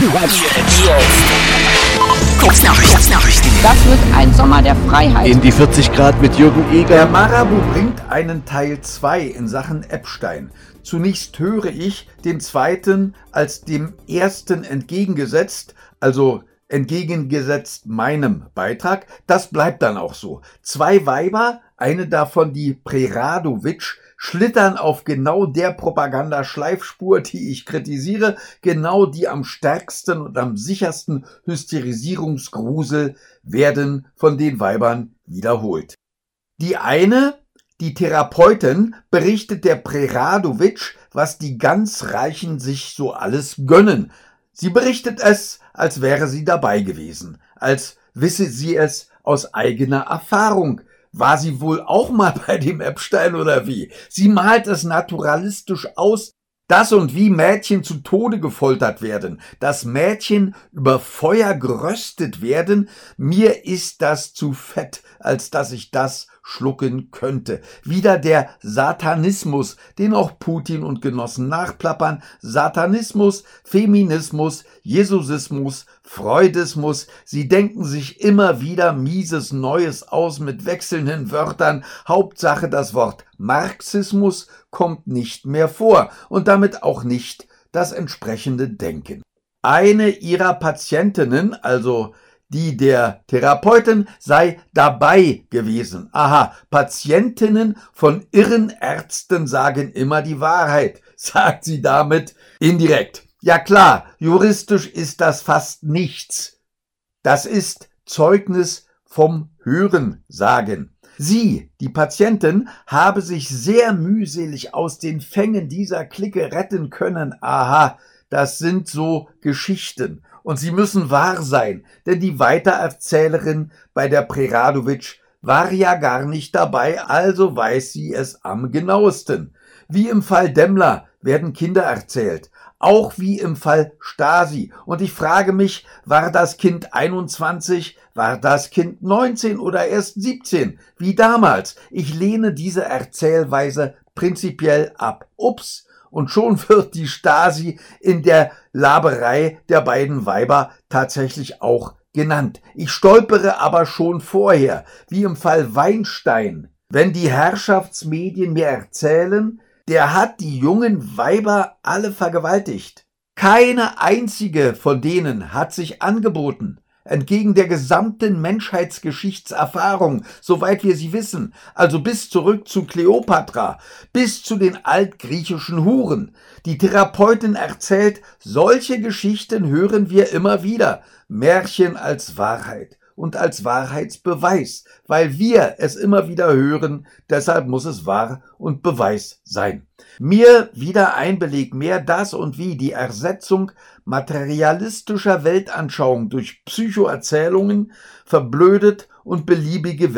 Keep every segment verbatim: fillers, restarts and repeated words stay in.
Kurznachrichten. Das wird ein Sommer der Freiheit. In die vierzig Grad mit Jürgen Eger. Der Marabu bringt einen Teil zwei in Sachen Epstein. Zunächst höre ich den zweiten als dem ersten entgegengesetzt, also entgegengesetzt meinem Beitrag. Das bleibt dann auch so. Zwei Weiber, eine davon die Preradovic, schlittern auf genau der Propagandaschleifspur, die ich kritisiere, genau die am stärksten und am sichersten Hysterisierungsgrusel werden von den Weibern wiederholt. Die eine, die Therapeutin, berichtet der Preradovic, was die ganz Reichen sich so alles gönnen. Sie berichtet es, als wäre sie dabei gewesen, als wisse sie es aus eigener Erfahrung. War sie wohl auch mal bei dem Epstein oder wie? Sie malt es naturalistisch aus, dass und wie Mädchen zu Tode gefoltert werden, dass Mädchen über Feuer geröstet werden. Mir ist das zu fett, als dass ich das schlucken könnte. Wieder der Satanismus, den auch Putin und Genossen nachplappern. Satanismus, Feminismus, Jesusismus, Freudismus. Sie denken sich immer wieder mieses Neues aus mit wechselnden Wörtern. Hauptsache das Wort Marxismus kommt nicht mehr vor und damit auch nicht das entsprechende Denken. Eine ihrer Patientinnen, also die der Therapeutin, sei dabei gewesen. Aha, Patientinnen von irren Ärzten sagen immer die Wahrheit, sagt sie damit indirekt. Ja klar, juristisch ist das fast nichts. Das ist Zeugnis vom Hörensagen. Sie, die Patientin, habe sich sehr mühselig aus den Fängen dieser Clique retten können. Aha, das sind so Geschichten. Und sie müssen wahr sein, denn die Weitererzählerin bei der Preradovic war ja gar nicht dabei, also weiß sie es am genauesten. Wie im Fall Demmler werden Kinder erzählt, auch wie im Fall Stasi. Und ich frage mich, war das Kind einundzwanzig, war das Kind neunzehn oder erst siebzehn, wie damals? Ich lehne diese Erzählweise prinzipiell ab. Ups. Und schon wird die Stasi in der Laberei der beiden Weiber tatsächlich auch genannt. Ich stolpere aber schon vorher, wie im Fall Weinstein. Wenn die Herrschaftsmedien mir erzählen, der hat die jungen Weiber alle vergewaltigt. Keine einzige von denen hat sich angeboten. Entgegen der gesamten Menschheitsgeschichtserfahrung, soweit wir sie wissen, also bis zurück zu Kleopatra, bis zu den altgriechischen Huren. Die Therapeutin erzählt, solche Geschichten hören wir immer wieder. Märchen als Wahrheit und als Wahrheitsbeweis, weil wir es immer wieder hören, deshalb muss es wahr und Beweis sein. Mir wieder ein Beleg mehr, das und wie die Ersetzung materialistischer Weltanschauung durch Psychoerzählungen verblödet und beliebige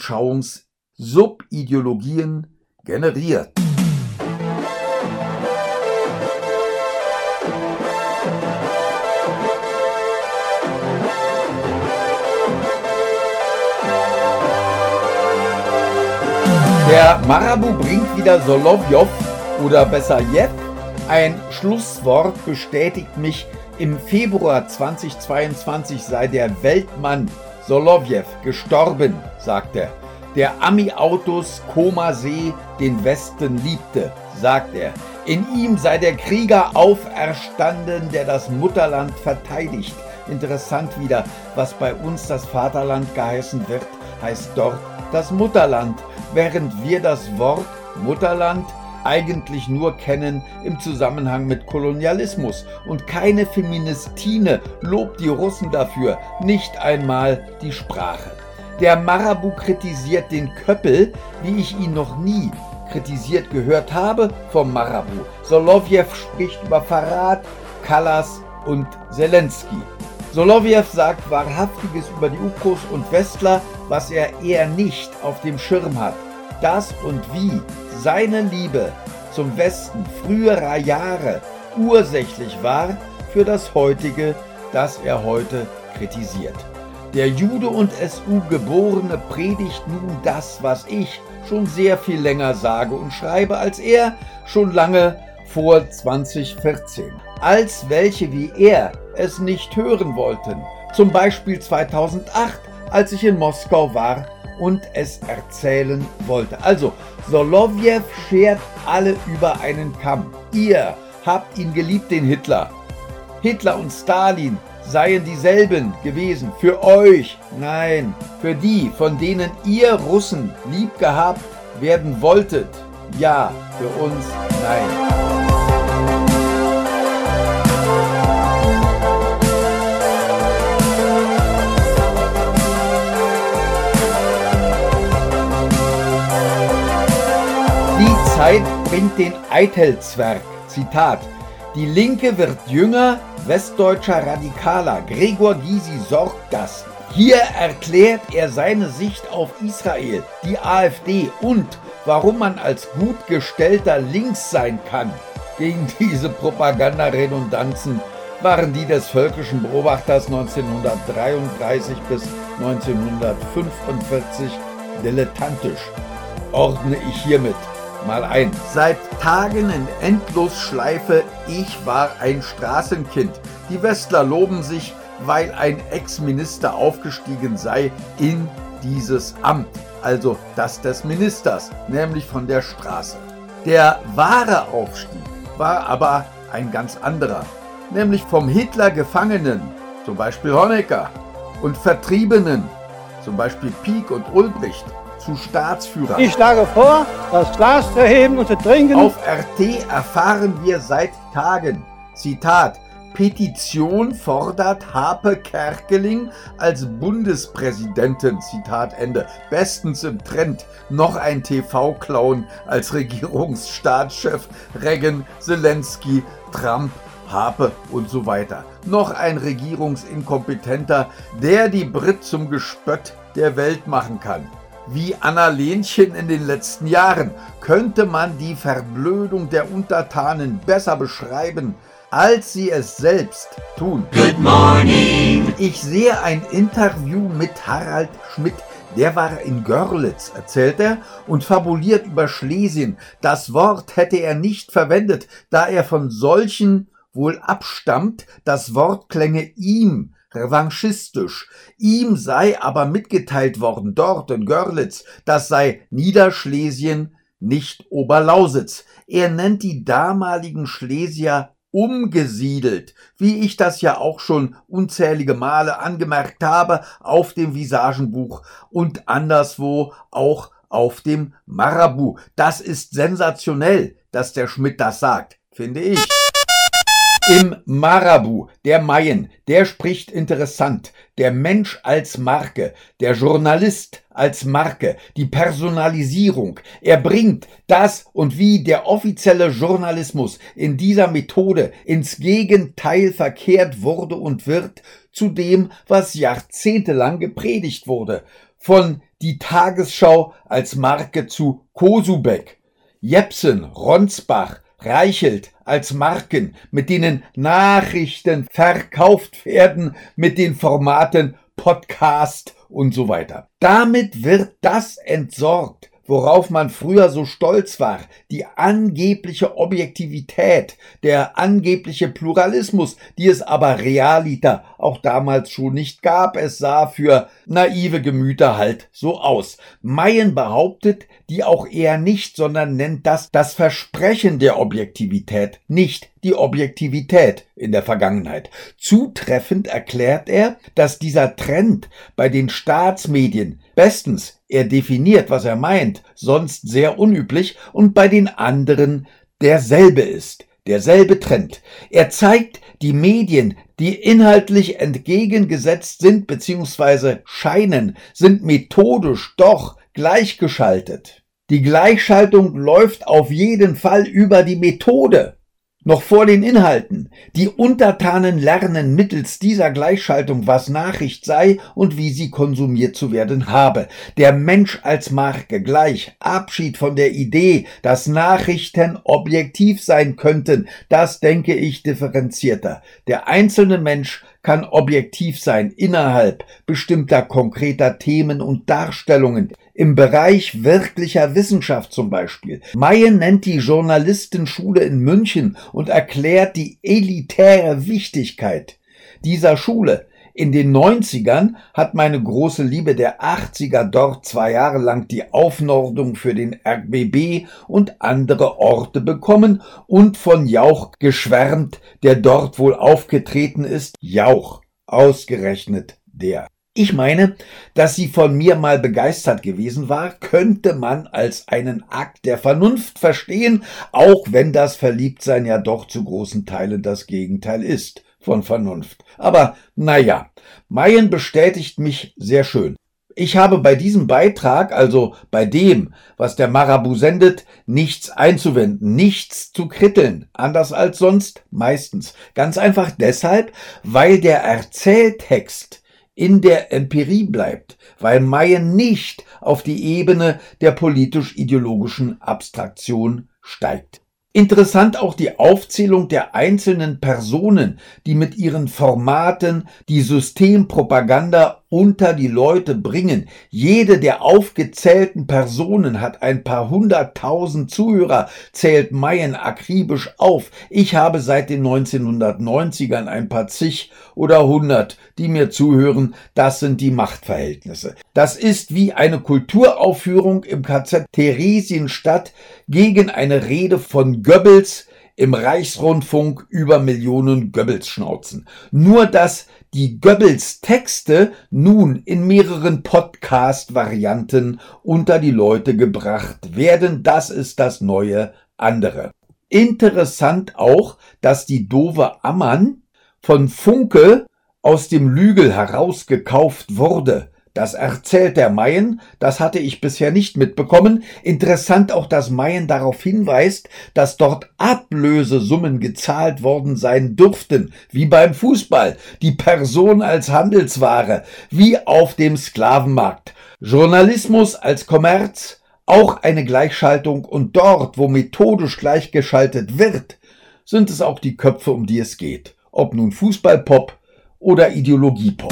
Weltanschauungsubideologien generiert. Der Marabu bringt wieder Solowjow oder besser Jeff. Ein Schlusswort bestätigt mich, im Februar zweitausendzweiundzwanzig sei der Weltmann Solowjew gestorben, sagt er. Der Ami-Autos Komasee den Westen liebte, sagt er. In ihm sei der Krieger auferstanden, der das Mutterland verteidigt. Interessant wieder, was bei uns das Vaterland geheißen wird, heißt dort das Mutterland, während wir das Wort Mutterland eigentlich nur kennen im Zusammenhang mit Kolonialismus. Und keine Feministine lobt die Russen dafür, nicht einmal die Sprache. Der Marabu kritisiert den Köppel, wie ich ihn noch nie kritisiert gehört habe, vom Marabu. Solowjew spricht über Verrat, Kallas und Zelensky. Solowjew sagt Wahrhaftiges über die Ukros und Westler, was er eher nicht auf dem Schirm hat. Das und wie seine Liebe zum Westen früherer Jahre ursächlich war für das heutige, das er heute kritisiert. Der Jude und S U-Geborene predigt nun das, was ich schon sehr viel länger sage und schreibe als er, schon lange vor zwanzig vierzehn. Als welche wie er es nicht hören wollten. Zum Beispiel zweitausendacht, als ich in Moskau war und es erzählen wollte. Also, Solovjew schert alle über einen Kamm. Ihr habt ihn geliebt, den Hitler. Hitler und Stalin seien dieselben gewesen. Für euch, nein, für die, von denen ihr Russen lieb gehabt werden wolltet. Ja, für uns, nein. Die Zeit bringt den Eitelzwerg. Zitat: Die Linke wird jünger, westdeutscher Radikaler. Gregor Gysi sorgt das. Hier erklärt er seine Sicht auf Israel, die AfD und warum man als gut gestellter links sein kann. Gegen diese Propagandaredundanzen waren die des Völkischen Beobachters neunzehnhundertdreiunddreißig bis neunzehnhundertfünfundvierzig dilettantisch. Ordne ich hiermit mal ein. Seit Tagen in Endlosschleife, ich war ein Straßenkind. Die Westler loben sich, weil ein Ex-Minister aufgestiegen sei in dieses Amt, also das des Ministers, nämlich von der Straße. Der wahre Aufstieg war aber ein ganz anderer, nämlich vom Hitler-Gefangenen, zum Beispiel Honecker, und Vertriebenen, zum Beispiel Pieck und Ulbricht, zu Staatsführern. Ich schlage vor, das Glas zu heben und zu trinken. Auf R T erfahren wir seit Tagen, Zitat, Petition fordert Harpe Kerkeling als Bundespräsidentin, Zitat Ende. Bestens im Trend, noch ein T V-Clown als Regierungsstaatschef, Reagan, Zelensky, Trump, Harpe und so weiter. Noch ein Regierungsinkompetenter, der die Brit zum Gespött der Welt machen kann. Wie Anna-Lenchen in den letzten Jahren könnte man die Verblödung der Untertanen besser beschreiben, als sie es selbst tun. Good morning! Ich sehe ein Interview mit Harald Schmidt, der war in Görlitz, erzählt er, und fabuliert über Schlesien. Das Wort hätte er nicht verwendet, da er von solchen wohl abstammt, das Wort klänge ihm revanchistisch. Ihm sei aber mitgeteilt worden, dort in Görlitz, das sei Niederschlesien, nicht Oberlausitz. Er nennt die damaligen Schlesier umgesiedelt, wie ich das ja auch schon unzählige Male angemerkt habe, auf dem Visagenbuch und anderswo auch auf dem Marabu. Das ist sensationell, dass der Schmidt das sagt, finde ich. Im Marabu, der Mayen, der spricht interessant. Der Mensch als Marke, der Journalist als Marke, die Personalisierung. Er bringt das und wie der offizielle Journalismus in dieser Methode ins Gegenteil verkehrt wurde und wird, zu dem, was jahrzehntelang gepredigt wurde. Von die Tagesschau als Marke zu Kosubek, Jepsen, Ronsbach, Reichelt als Marken, mit denen Nachrichten verkauft werden, mit den Formaten Podcast und so weiter. Damit wird das entsorgt, worauf man früher so stolz war, die angebliche Objektivität, der angebliche Pluralismus, die es aber realiter auch damals schon nicht gab. Es sah für naive Gemüter halt so aus. Mayen behauptet die auch eher nicht, sondern nennt das das Versprechen der Objektivität, nicht die Objektivität in der Vergangenheit. Zutreffend erklärt er, dass dieser Trend bei den Staatsmedien bestens, er definiert, was er meint, sonst sehr unüblich, und bei den anderen derselbe ist, derselbe Trend. Er zeigt, die Medien, die inhaltlich entgegengesetzt sind bzw. scheinen, sind methodisch doch gleichgeschaltet. Die Gleichschaltung läuft auf jeden Fall über die Methode, noch vor den Inhalten. Die Untertanen lernen mittels dieser Gleichschaltung, was Nachricht sei und wie sie konsumiert zu werden habe. Der Mensch als Marke gleich, Abschied von der Idee, dass Nachrichten objektiv sein könnten, das denke ich differenzierter. Der einzelne Mensch kann objektiv sein innerhalb bestimmter konkreter Themen und Darstellungen, im Bereich wirklicher Wissenschaft zum Beispiel. Mayen nennt die Journalistenschule in München und erklärt die elitäre Wichtigkeit dieser Schule. In den neunzigern hat meine große Liebe der achtziger dort zwei Jahre lang die Aufnordung für den R B B und andere Orte bekommen und von Jauch geschwärmt, der dort wohl aufgetreten ist. Jauch, ausgerechnet der. Ich meine, dass sie von mir mal begeistert gewesen war, könnte man als einen Akt der Vernunft verstehen, auch wenn das Verliebtsein ja doch zu großen Teilen das Gegenteil ist von Vernunft. Aber naja, Mayen bestätigt mich sehr schön. Ich habe bei diesem Beitrag, also bei dem, was der Marabu sendet, nichts einzuwenden, nichts zu kritteln, anders als sonst meistens. Ganz einfach deshalb, weil der Erzähltext in der Empirie bleibt, weil Mayen nicht auf die Ebene der politisch-ideologischen Abstraktion steigt. Interessant auch die Aufzählung der einzelnen Personen, die mit ihren Formaten die Systempropaganda unter die Leute bringen. Jede der aufgezählten Personen hat ein paar hunderttausend Zuhörer, zählt Mayen akribisch auf. Ich habe seit den neunzehnhundertneunzigern ein paar zig oder hundert, die mir zuhören. Das sind die Machtverhältnisse. Das ist wie eine Kulturaufführung im K Z Theresienstadt gegen eine Rede von Goebbels im Reichsrundfunk über Millionen Goebbels-Schnauzen. Nur dass die Goebbels-Texte nun in mehreren Podcast-Varianten unter die Leute gebracht werden, das ist das neue andere. Interessant auch, dass die doofe Ammann von Funke aus dem Lügel herausgekauft wurde. Das erzählt der Mayen, das hatte ich bisher nicht mitbekommen. Interessant auch, dass Mayen darauf hinweist, dass dort Ablösesummen gezahlt worden sein dürften, wie beim Fußball, die Person als Handelsware, wie auf dem Sklavenmarkt. Journalismus als Kommerz, auch eine Gleichschaltung, und dort, wo methodisch gleichgeschaltet wird, sind es auch die Köpfe, um die es geht. Ob nun Fußballpop oder Ideologiepop.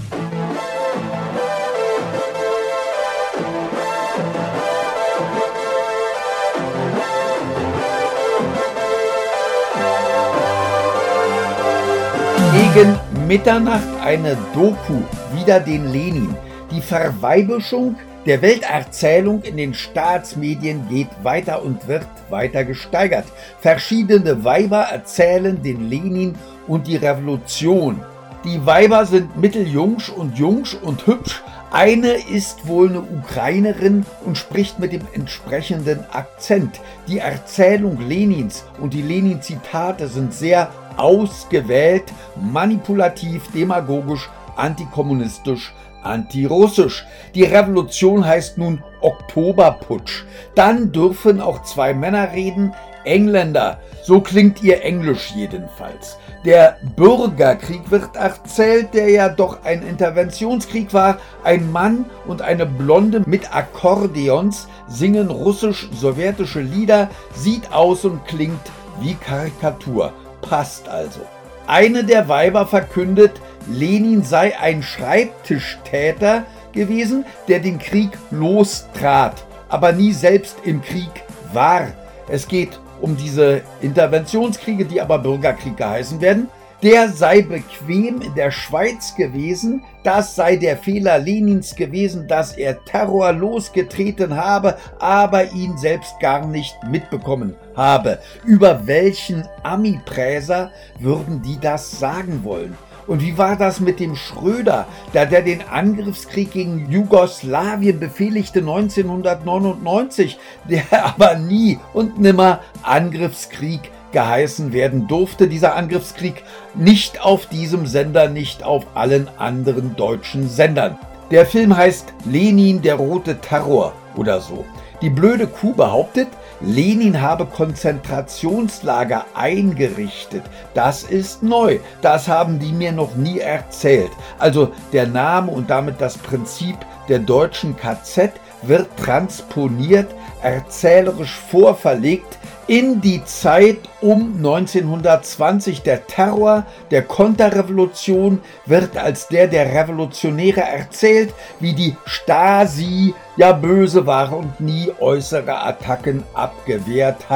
Gegen Mitternacht eine Doku, wieder den Lenin. Die Verweibischung der Welterzählung in den Staatsmedien geht weiter und wird weiter gesteigert. Verschiedene Weiber erzählen den Lenin und die Revolution. Die Weiber sind mitteljungsch und jungsch und hübsch. Eine ist wohl eine Ukrainerin und spricht mit dem entsprechenden Akzent. Die Erzählung Lenins und die Lenin-Zitate sind sehr ausgewählt, manipulativ, demagogisch, antikommunistisch, antirussisch. Die Revolution heißt nun Oktoberputsch. Dann dürfen auch zwei Männer reden, Engländer. So klingt ihr Englisch jedenfalls. Der Bürgerkrieg wird erzählt, der ja doch ein Interventionskrieg war. Ein Mann und eine Blonde mit Akkordeons singen russisch-sowjetische Lieder, sieht aus und klingt wie Karikatur. Passt also. Eine der Weiber verkündet, Lenin sei ein Schreibtischtäter gewesen, der den Krieg lostrat, aber nie selbst im Krieg war. Es geht um diese Interventionskriege, die aber Bürgerkrieg geheißen werden. Der sei bequem in der Schweiz gewesen, das sei der Fehler Lenins gewesen, dass er Terror losgetreten habe, aber ihn selbst gar nicht mitbekommen habe. Über welchen Ami-Präser würden die das sagen wollen? Und wie war das mit dem Schröder, da der den Angriffskrieg gegen Jugoslawien befehligte neunzehnhundertneunundneunzig, der aber nie und nimmer Angriffskrieg geheißen werden durfte, dieser Angriffskrieg, nicht auf diesem Sender, nicht auf allen anderen deutschen Sendern. Der Film heißt Lenin, der rote Terror oder so. Die blöde Kuh behauptet, Lenin habe Konzentrationslager eingerichtet. Das ist neu. Das haben die mir noch nie erzählt. Also der Name und damit das Prinzip der deutschen K Z wird transponiert, erzählerisch vorverlegt in die Zeit um neunzehnhundertzwanzig. Der Terror der Konterrevolution wird als der der Revolutionäre erzählt, wie die Stasi ja böse war und nie äußere Attacken abgewehrt hat.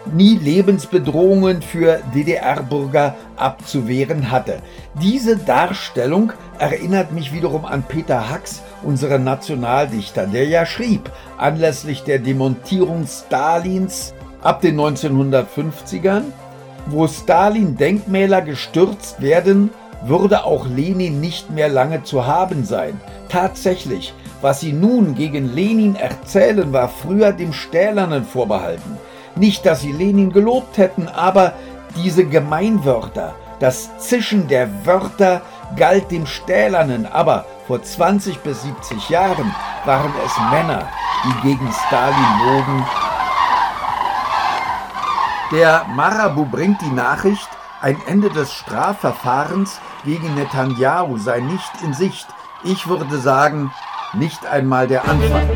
nie Lebensbedrohungen für D D R-Bürger abzuwehren hatte. Diese Darstellung erinnert mich wiederum an Peter Hacks, unseren Nationaldichter, der ja schrieb, anlässlich der Demontierung Stalins ab den neunzehnhundertfünfzigern, wo Stalin-Denkmäler gestürzt werden, würde auch Lenin nicht mehr lange zu haben sein. Tatsächlich, was sie nun gegen Lenin erzählen, war früher dem Stählernen vorbehalten. Nicht, dass sie Lenin gelobt hätten, aber diese Gemeinwörter, das Zischen der Wörter galt dem Stählernen, aber vor zwanzig bis siebzig Jahren waren es Männer, die gegen Stalin logen. Der Marabu bringt die Nachricht, ein Ende des Strafverfahrens gegen Netanyahu sei nicht in Sicht. Ich würde sagen, nicht einmal der Anfang.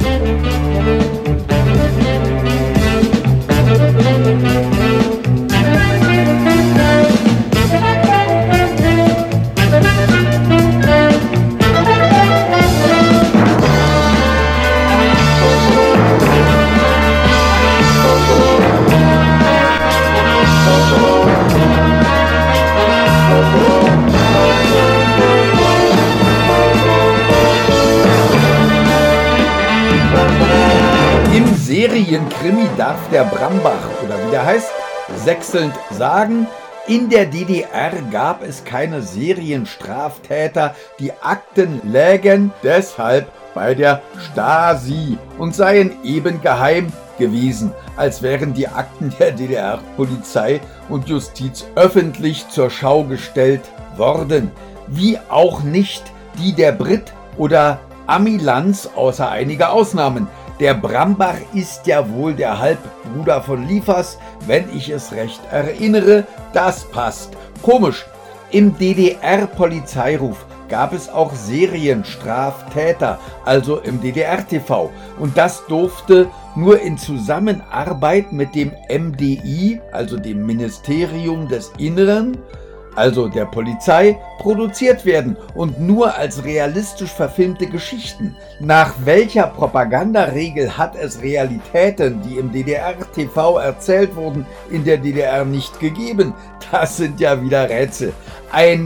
Im Serienkrimi darf der Brambach, oder wie der heißt, sechselnd sagen, in der D D R gab es keine Serienstraftäter, die Akten lägen deshalb bei der Stasi und seien eben geheim gewesen, als wären die Akten der D D R-Polizei und Justiz öffentlich zur Schau gestellt worden, wie auch nicht die der Brit oder Ami-Lanz, außer einiger Ausnahmen. Der Brambach ist ja wohl der Halbbruder von Liefers, wenn ich es recht erinnere. Das passt. Komisch, im D D R-Polizeiruf gab es auch Serienstraftäter, also im D D R-T V. Und das durfte nur in Zusammenarbeit mit dem M D I, also dem Ministerium des Inneren, also der Polizei, produziert werden und nur als realistisch verfilmte Geschichten. Nach welcher Propagandaregel hat es Realitäten, die im D D R-T V erzählt wurden, in der D D R nicht gegeben? Das sind ja wieder Rätsel. Ein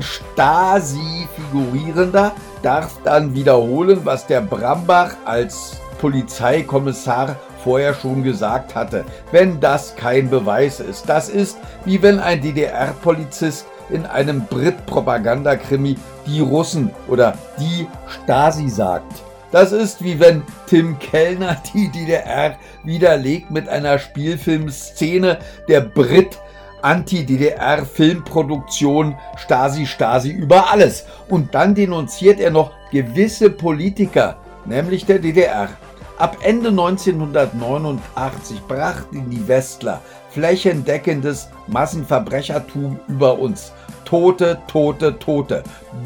Stasi-Figurierender darf dann wiederholen, was der Brambach als Polizeikommissar vorher schon gesagt hatte, wenn das kein Beweis ist. Das ist, wie wenn ein D D R-Polizist in einem Brit-Propagandakrimi die Russen oder die Stasi sagt. Das ist, wie wenn Tim Kellner die D D R widerlegt mit einer Spielfilmszene der Brit Anti-D D R-Filmproduktion Stasi, Stasi über alles. Und dann denunziert er noch gewisse Politiker, nämlich der D D R. Ab Ende neunzehnhundertneunundachtzig brachten die Westler flächendeckendes Massenverbrechertum über uns. Tote, Tote, Tote,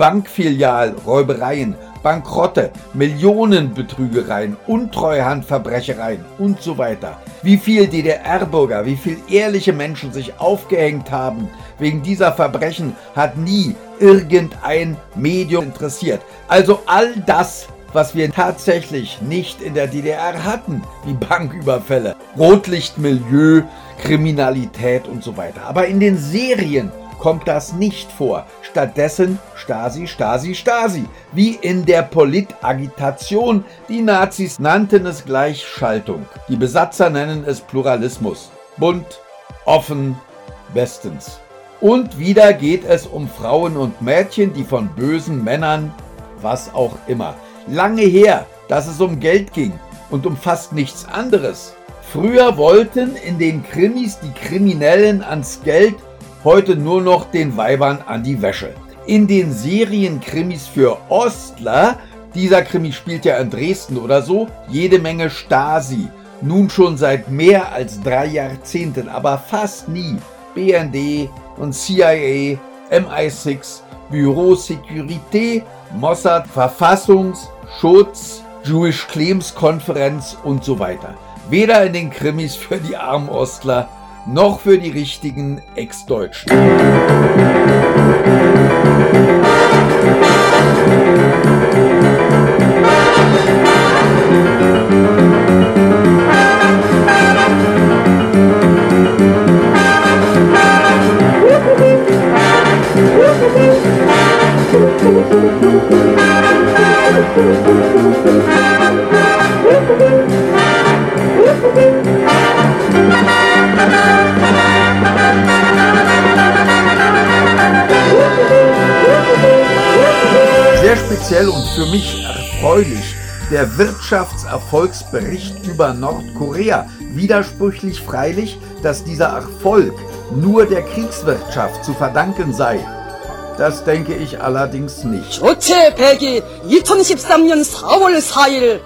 Bankfilialräubereien, Bankrotte, Millionenbetrügereien, Untreuhandverbrechereien und so weiter. Wie viel D D R-Bürger, wie viel ehrliche Menschen sich aufgehängt haben wegen dieser Verbrechen, hat nie irgendein Medium interessiert. Also all das, was wir tatsächlich nicht in der D D R hatten, wie Banküberfälle, Rotlichtmilieu, Kriminalität und so weiter. Aber in den Serien kommt das nicht vor. Stattdessen Stasi, Stasi, Stasi. Wie in der Politagitation. Die Nazis nannten es Gleichschaltung. Die Besatzer nennen es Pluralismus. Bunt, offen, bestens. Und wieder geht es um Frauen und Mädchen, die von bösen Männern, was auch immer. Lange her, dass es um Geld ging und um fast nichts anderes. Früher wollten in den Krimis die Kriminellen ans Geld, heute nur noch den Weibern an die Wäsche. In den Serienkrimis für Ostler, dieser Krimi spielt ja in Dresden oder so, jede Menge Stasi. Nun schon seit mehr als drei Jahrzehnten, aber fast nie B N D und C I A, M I sechs, Büro Sécurité, Mossad, Verfassungsschutz, Jewish Claims Konferenz und so weiter. Weder in den Krimis für die armen Ostler noch für die richtigen Ex-Deutschen. Sehr speziell und für mich erfreulich der Wirtschaftserfolgsbericht über Nordkorea. Widersprüchlich freilich, dass dieser Erfolg nur der Kriegswirtschaft zu verdanken sei. Das denke ich allerdings nicht. 조체 백일 이천십삼 년 사월 사일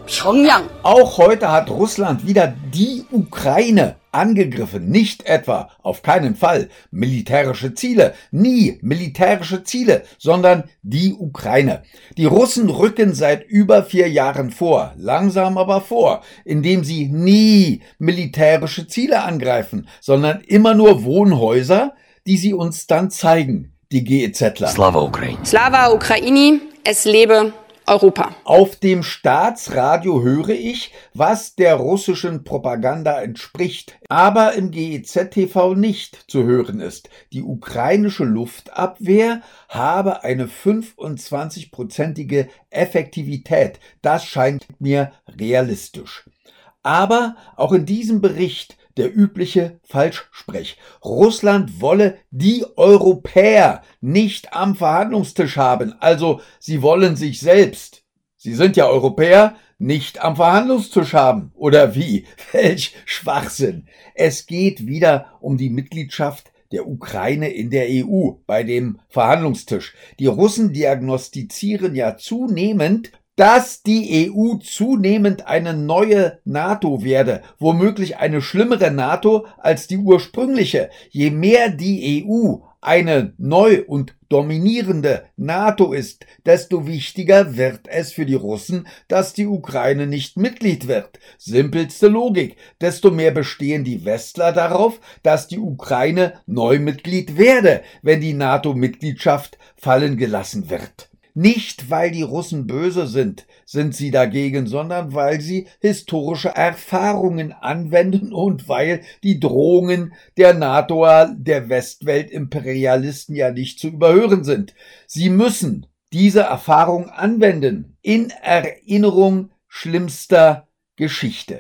평양. Auch heute hat Russland wieder die Ukraine angegriffen. Nicht etwa, auf keinen Fall, militärische Ziele, nie militärische Ziele, sondern die Ukraine. Die Russen rücken seit über vier Jahren vor, langsam aber vor, indem sie nie militärische Ziele angreifen, sondern immer nur Wohnhäuser, die sie uns dann zeigen, die GEZler. Slava Ukraini. Slava Ukraini, es lebe Europa. Auf dem Staatsradio höre ich, was der russischen Propaganda entspricht, aber im G E Z T V nicht zu hören ist. Die ukrainische Luftabwehr habe eine fünfundzwanzigprozentige Effektivität. Das scheint mir realistisch. Aber auch in diesem Bericht der übliche Falschsprech. Russland wolle die Europäer nicht am Verhandlungstisch haben. Also sie wollen sich selbst, sie sind ja Europäer, nicht am Verhandlungstisch haben. Oder wie? Welch Schwachsinn. Es geht wieder um die Mitgliedschaft der Ukraine in der E U bei dem Verhandlungstisch. Die Russen diagnostizieren ja zunehmend, dass die E U zunehmend eine neue NATO werde, womöglich eine schlimmere NATO als die ursprüngliche. Je mehr die E U eine neu und dominierende NATO ist, desto wichtiger wird es für die Russen, dass die Ukraine nicht Mitglied wird. Simpelste Logik. Desto mehr bestehen die Westler darauf, dass die Ukraine neu Mitglied werde, wenn die NATO-Mitgliedschaft fallen gelassen wird. Nicht, weil die Russen böse sind, sind sie dagegen, sondern weil sie historische Erfahrungen anwenden und weil die Drohungen der NATOer, der Westwelt-Imperialisten ja nicht zu überhören sind. Sie müssen diese Erfahrung anwenden, in Erinnerung schlimmster Geschichte.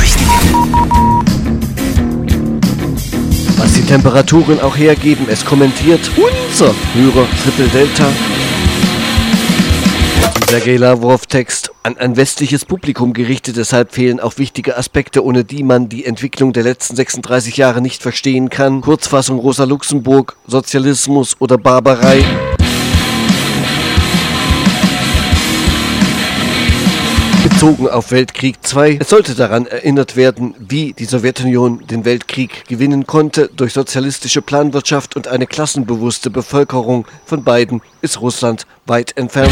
Was die Temperaturen auch hergeben, es kommentiert unser Hörer Triple Delta. Sergei Lavrov-Text an ein westliches Publikum gerichtet, deshalb fehlen auch wichtige Aspekte, ohne die man die Entwicklung der letzten sechsunddreißig Jahre nicht verstehen kann. Kurzfassung Rosa Luxemburg, Sozialismus oder Barbarei. Bezogen auf Weltkrieg zwei. Es sollte daran erinnert werden, wie die Sowjetunion den Weltkrieg gewinnen konnte. Durch sozialistische Planwirtschaft und eine klassenbewusste Bevölkerung. Von beiden ist Russland weit entfernt.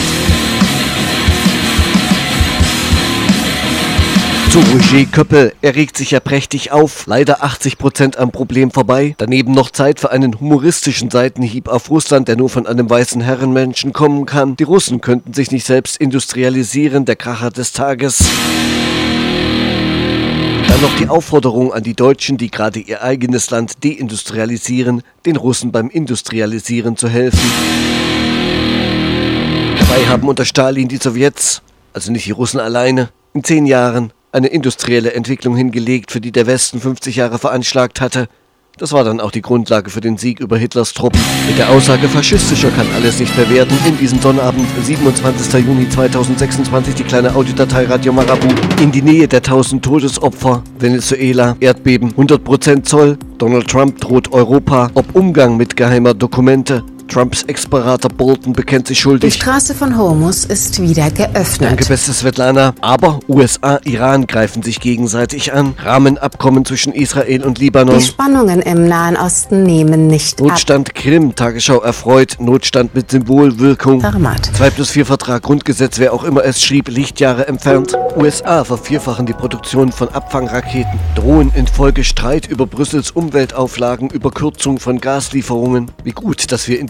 Zu Roger Köppel, er regt sich ja prächtig auf, leider achtzig Prozent am Problem vorbei. Daneben noch Zeit für einen humoristischen Seitenhieb auf Russland, der nur von einem weißen Herrenmenschen kommen kann. Die Russen könnten sich nicht selbst industrialisieren, der Kracher des Tages. Dann noch die Aufforderung an die Deutschen, die gerade ihr eigenes Land deindustrialisieren, den Russen beim Industrialisieren zu helfen. Dabei haben unter Stalin die Sowjets, also nicht die Russen alleine, in zehn Jahren eine industrielle Entwicklung hingelegt, für die der Westen fünfzig Jahre veranschlagt hatte. Das war dann auch die Grundlage für den Sieg über Hitlers Truppen. Mit der Aussage, faschistischer kann alles nicht mehr werden, in diesem Sonnabend, siebenundzwanzigster Juni zweitausendsechsundzwanzig, die kleine Audiodatei Radio Marabu. In die Nähe der tausend Todesopfer, Venezuela, Erdbeben, hundert Prozent Zoll, Donald Trump droht Europa, ob Umgang mit geheimer Dokumente. Trumps Ex-Berater Bolton bekennt sich schuldig. Die Straße von Hormus ist wieder geöffnet. Danke, beste Svetlana. Aber U S A, Iran greifen sich gegenseitig an. Rahmenabkommen zwischen Israel und Libanon. Die Spannungen im Nahen Osten nehmen nicht Notstand ab. Krim, Tagesschau erfreut. Notstand mit Symbolwirkung. Vermat. zwei plus vier Vertrag, Grundgesetz, wer auch immer es schrieb, Lichtjahre entfernt. U S A vervierfachen die Produktion von Abfangraketen. Drohen infolge Streit über Brüssels Umweltauflagen, über Kürzung von Gaslieferungen. Wie gut, dass wir in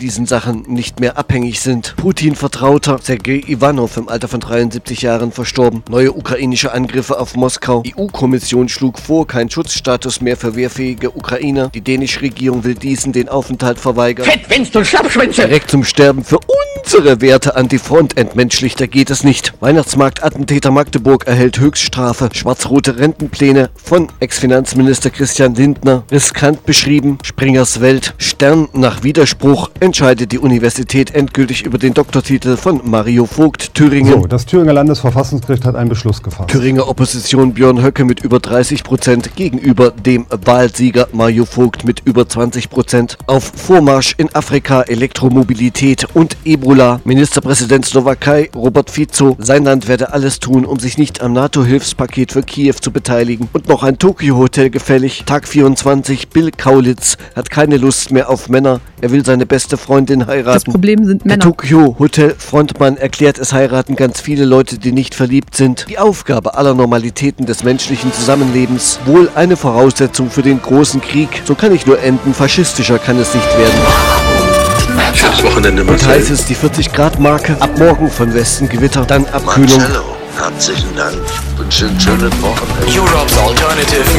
diesen Sachen nicht mehr abhängig sind. Putin-Vertrauter Sergei Iwanow im Alter von dreiundsiebzig Jahren verstorben. Neue ukrainische Angriffe auf Moskau. E U-Kommission schlug vor, kein Schutzstatus mehr für wehrfähige Ukrainer. Die dänische Regierung will diesen den Aufenthalt verweigern. Fettwinst und Schlappschwänze! Direkt zum Sterben für unsere Werte an die Front. Entmenschlichter geht es nicht. Weihnachtsmarkt-Attentäter Magdeburg erhält Höchststrafe. Schwarz-rote Rentenpläne von Ex-Finanzminister Christian Lindner. Riskant beschrieben. Springers Welt. Stern nach Widerspruch entscheidet die Universität endgültig über den Doktortitel von Mario Vogt. Thüringen. So, das Thüringer Landesverfassungsgericht hat einen Beschluss gefasst. Thüringer Opposition Björn Höcke mit über dreißig Prozent gegenüber dem Wahlsieger Mario Vogt mit über zwanzig Prozent. Auf Vormarsch in Afrika, Elektromobilität und Ebola. Ministerpräsident Slowakei Robert Fico. Sein Land werde alles tun, um sich nicht am NATO-Hilfspaket für Kiew zu beteiligen. Und noch ein Tokio-Hotel gefällig. Tag vierundzwanzig. Bill Kaulitz hat keine Lust mehr auf Männer. Er will seine beste Freundin heiraten. Das Problem sind Männer. Der Tokio-Hotel-Frontmann erklärt, es heiraten ganz viele Leute, die nicht verliebt sind. Die Aufgabe aller Normalitäten des menschlichen Zusammenlebens. Wohl eine Voraussetzung für den großen Krieg. So kann ich nur enden. Faschistischer kann es nicht werden. Schönes Wochenende, Und heißt es die vierzig Grad Marke. Ab morgen von Westen Gewitter, dann Abkühlung. Marcello, herzlichen Dank. Wünsche ein schönes Wochenende. Europe's Alternative